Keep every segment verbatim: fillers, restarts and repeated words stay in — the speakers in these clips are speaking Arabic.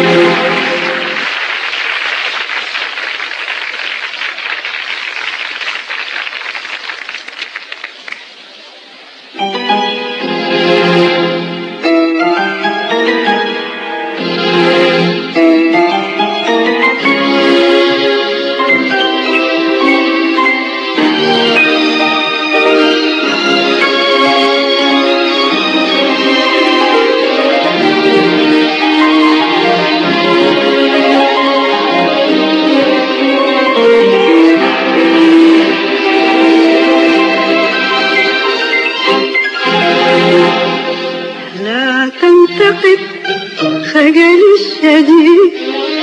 خجل الشديد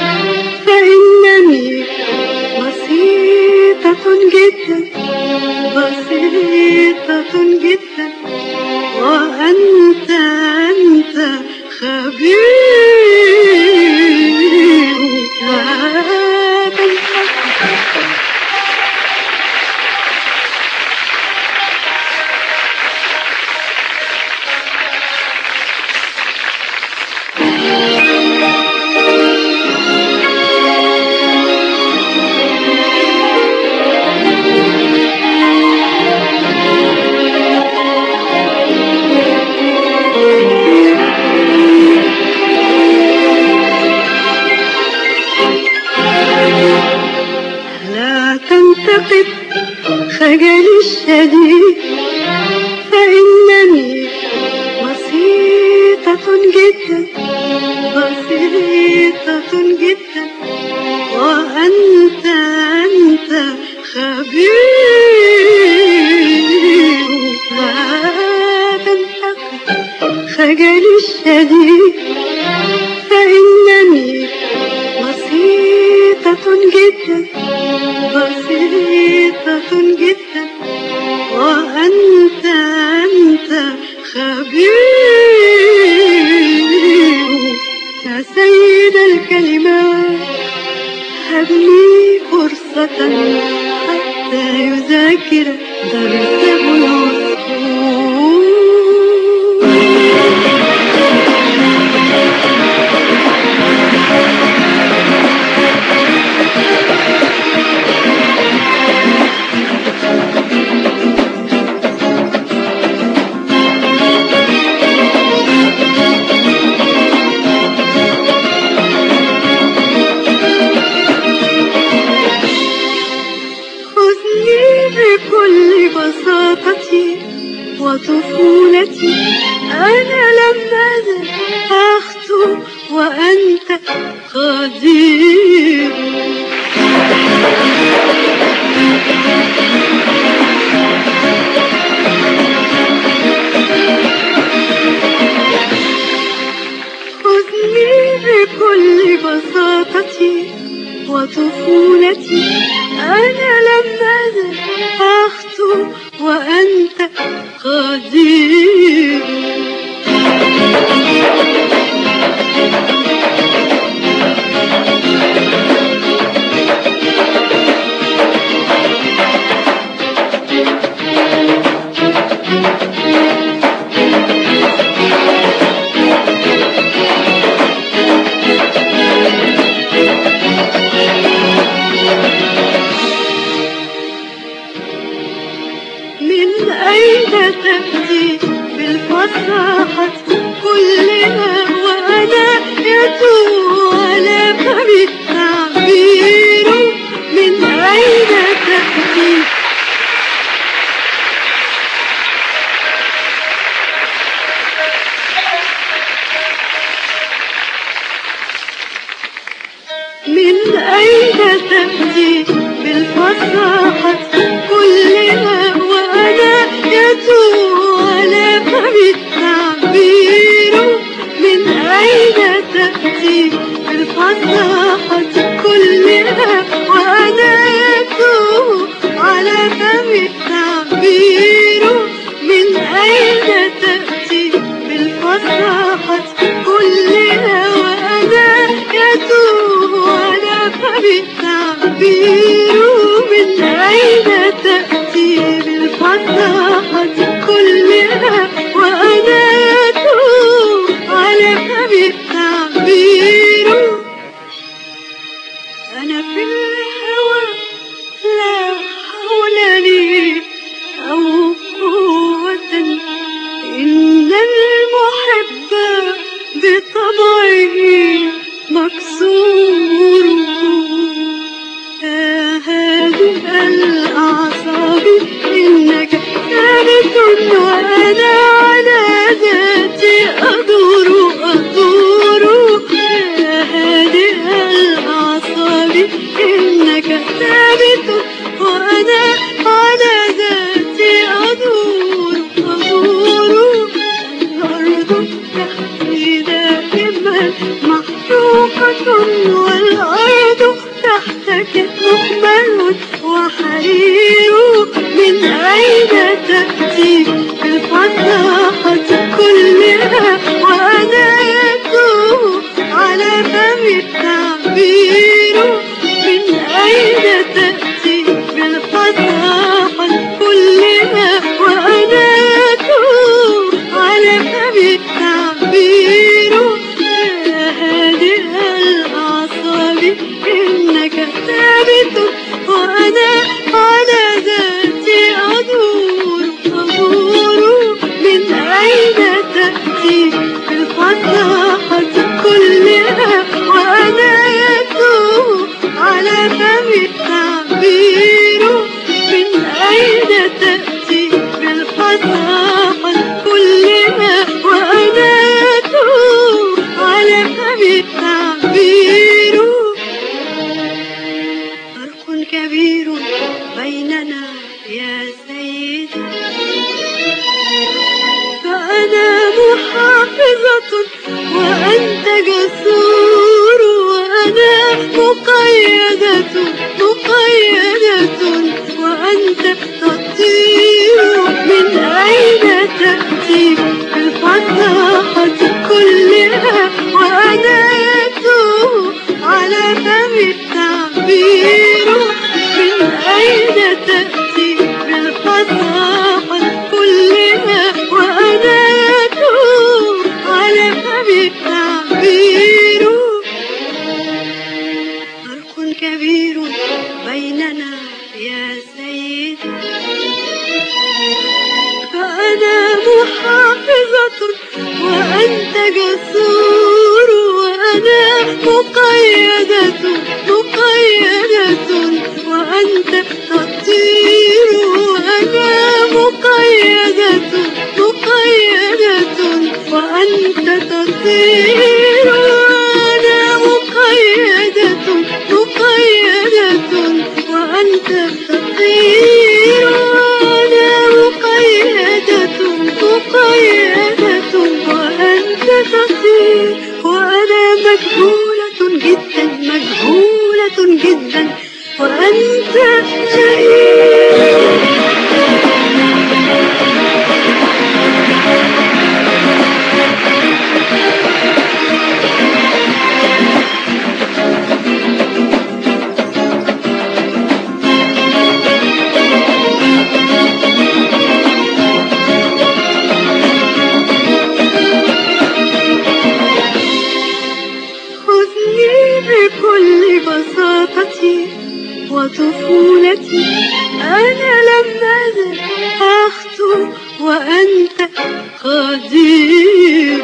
فإنني بسيطة جدا بسيطة جدا وأنت أنت خبير لا تنسى. خجل الشديد فإنني بسيطة جدا بسيطة جدا وأنت أنت خبير لا تنتقد. خجل الشديد فإنني بسيطة جدا بسيطة جدا وأنت أنت خبير يا سيد الكلمات هب لي فرصة حتى يذاكر درسه العصفور. بكل بساطتي وطفولتي أنا لم أزل أخطو وأنت قدير. خذني بكل بساطتي وطفولتي أنا لم أزل أخطو وأنت قدير. من أين تأتي بالفصاحة كلها وأنا يتوه على فم التعبير؟ من أين تأتي؟ من أين تأتي بالفصاحة كلها وأنا يتوه على فم التعبير؟ من أين تأتي بالفصاحة كلها وأنا يتوه على فم التعبير؟ من أين تأتي بالفصاحة كلها وأنا يتوه على فم التعبير؟ من أين تأتي بالفصاحة كلها وأنا يتوه على فم التعبير؟ مكسور. يا هادئ الأعصاب إنك ثابت وأنا على ذاتي أدور أدور. يا هادئ الأعصاب إنك ثابت وأنا على ذاتي أدور أدور. الأرض تحتي دائما محروقة والأرض تحتك مخمر وحرير. من أين تأتي بالفصاحة كلها وأنا يتوه على فم التعبير. من أين تأتي بالفصاحة كلها وأنا يتوه على فم التعبير. يا هادئ الأعصاب إنك ثابت وأنا على ذاتي أدور أدور. من أين تأتي بالفصاحة كلها وأنا يتوه على فم التعبير. من أين تأتي بالفصاحة كلها وأنا يتوه على فم التعبير. فرق كبير بيننا يا سيدي، فأنا محافظة وأنت جسور. وأنا مقيدة مقيدة وأنت تطير. من أين تأتي بالفصاحة كلها وأنا يتوه على فم التعبير. من أين تأتي بالفصاحة كلها وأنا يتوه على فم التعبير. فرق كبير بيننا يا سيدي، فأنا محافظة وأنت جسور. وأنا مقيدة مقيدة وأنت تطير. وأنا مقيدة مقيدة وأنت تطير. وأنا مقيدة مقيدة وأنت تطير. وأنا مقيدة مقيدة وأنت تطير. وأنا مجهولة جدا مجهولة جدا وأنت شهيد. بكل بساطتي وطفولتي أنا لم أزل أخطو وأنت قدير.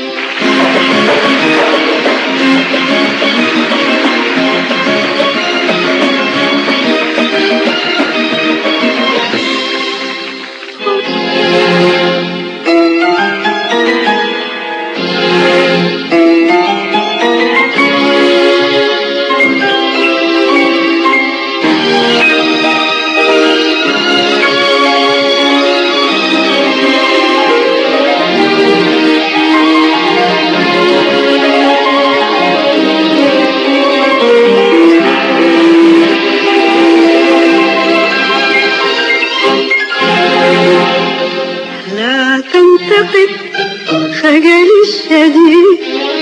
خجلي الشديد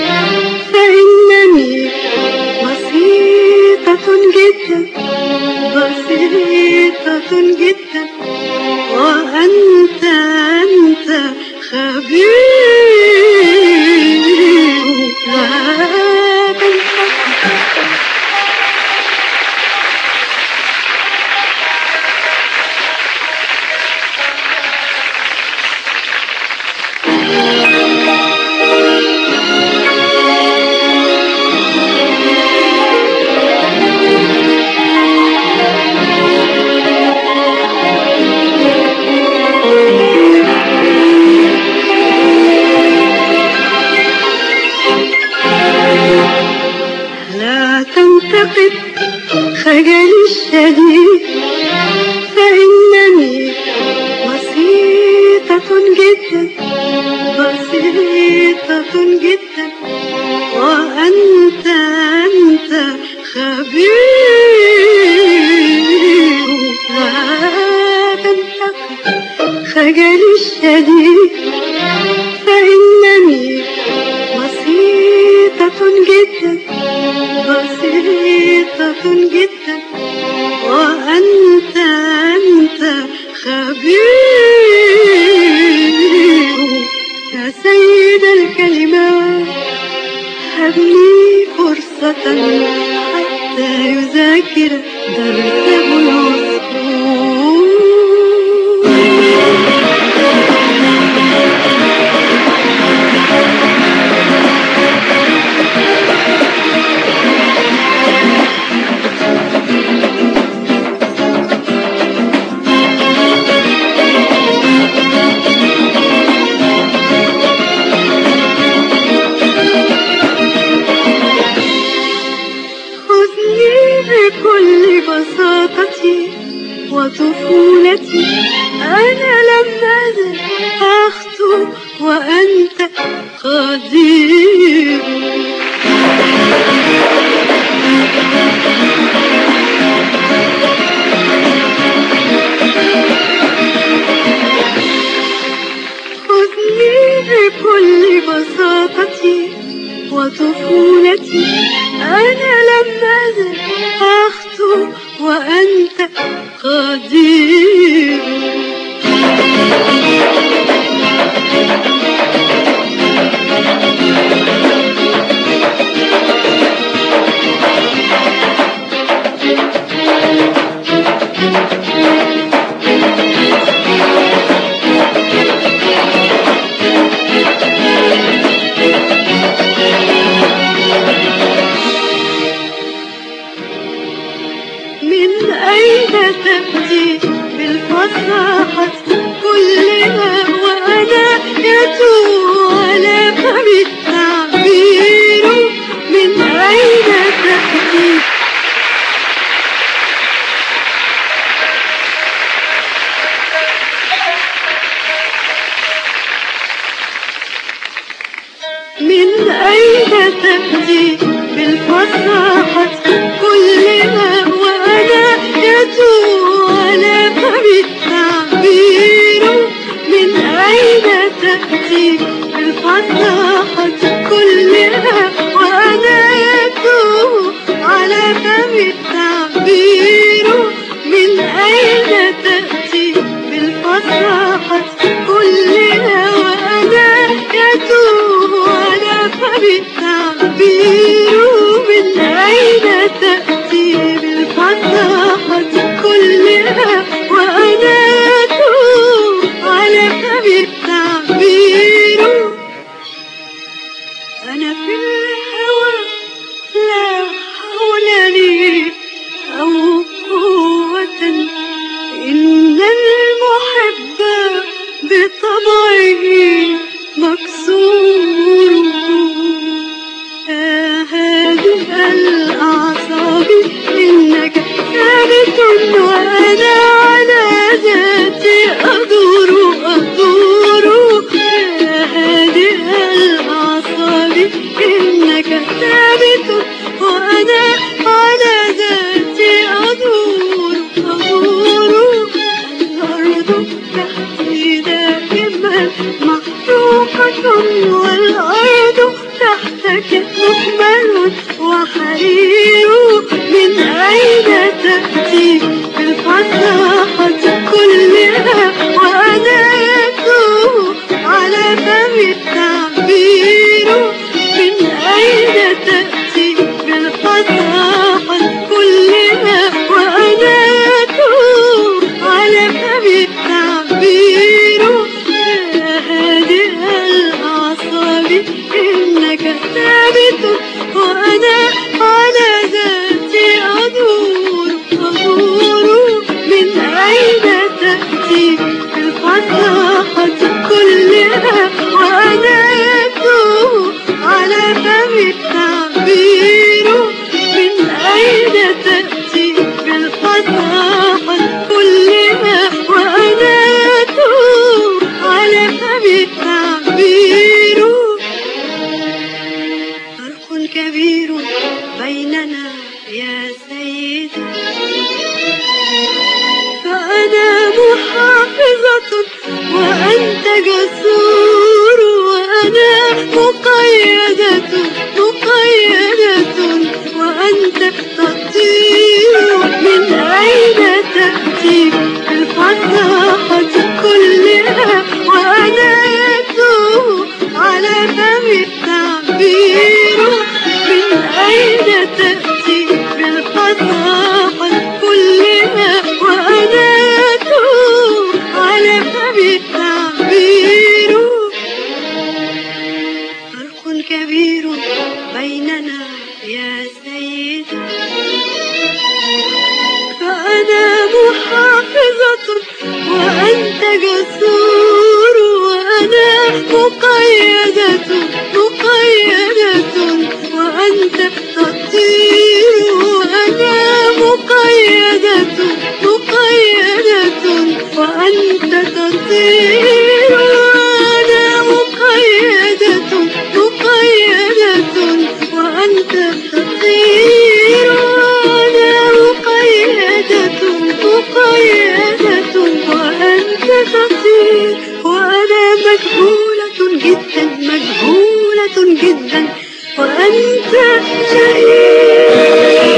فإنني بسيطة جدا بسيطة جدا وأنت أنت خبير. لا أعتقد خجلي الشديد فإنني بسيطة جدا بسيطة جدا وأنت أنت خبير لا تنتقد خجلي الشديد فإنني بسيطة جدا بسيطة جدا وأنت أنت خبير يا سيد الكلمات هب لي فرصة حتى يذاكر درسه العصفور بكل بساطتي وطفولتي أنا لم أزل أخطو وأنت قدير خذني بكل بساطتي وطفولتي أنا لم أزل أخطو وأنت قدير من أين تأتي بالفصاحة كلها وأنا يتوه على فمي التعبير من أين تأتي من أين تأتي بالفصاحة كلها وأنا يتوه على فمي التعبير من أين تأتي بالفصاحة كلها وأنا يتوه على فمي التعبير من أين تأتي بالفصاحة كلها وأنا يتوه على فمي التعبير من أين تأتي بالفصاحة كلها وأنا أتوه على فمي التعبير أنا في الهوى لا حول لي أو قوة إن المحب بطبعه مكسور هذه الأعصاب إنك ثابت وأنا على ذاتي أدور أدور هذه الأعصاب إنك ثابت وأنا على ذاتي أدور أدور الأرض تحتي دائما محروقة والأرض تحتك مخمل وحرير من أين تأتي بالفصاحة كلها وأنا يتوه على فمي التعبير من أين تأتي بالفصاحة كلها وأنا يتوه على فمي التعبير هذه الأعصاب إنك ثابت وأنا على ذاتي أدور أدور من أين تأتي بالفصاحة كلها وأنا يتوه على فمي التعبير من أين كبير بيننا يا سيدي، فأنا محافظة وأنت جسور، وأنا مقيدة مقيدة وأنت تطير. من أين تأتي الفصاحة كلها وأنا أتوه على فم التعبير؟ من أين تأتي بالفصاحة كلها وأنا أتوه على فم التعبير؟ فرق كبير بيننا يا سيدي، فأنا محافظة وأنت جسور، وأنا مقيدة مقيدة وأنت تطير. وأنا مقيدة مقيدة وأنت تطير. وأنا مقيدة مقيدة وأنت تطير. وأنا مقيدة مقيدة وأنت تطير. وأنا مجهولة جدا مجهولة جدا وأنت شهيد.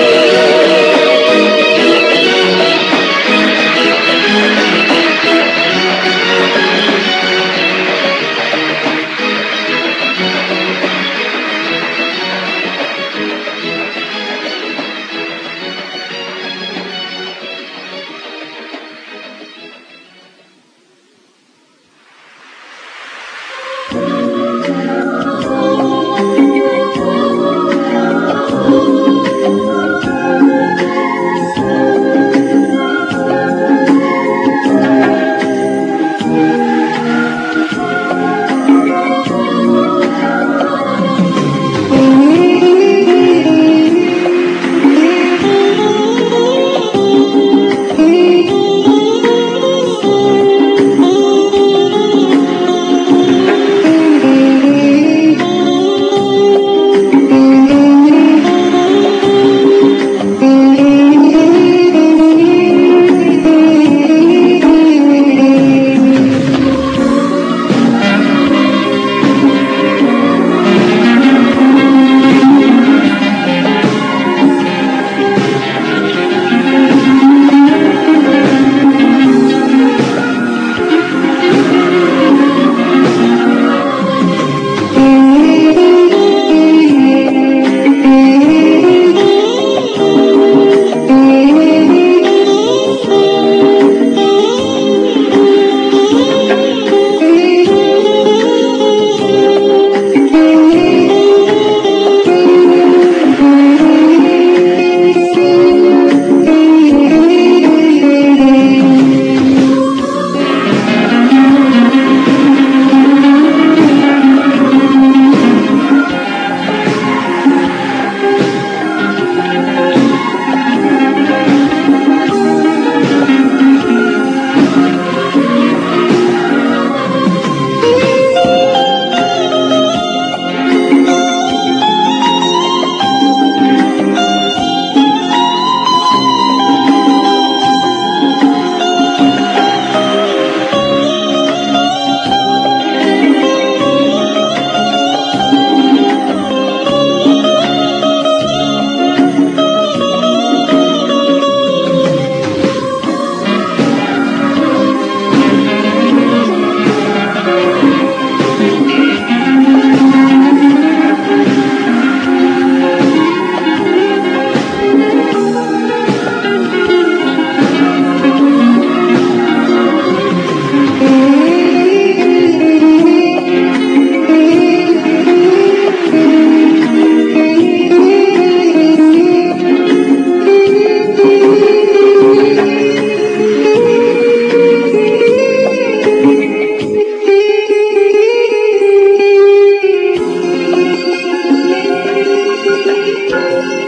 Thank you.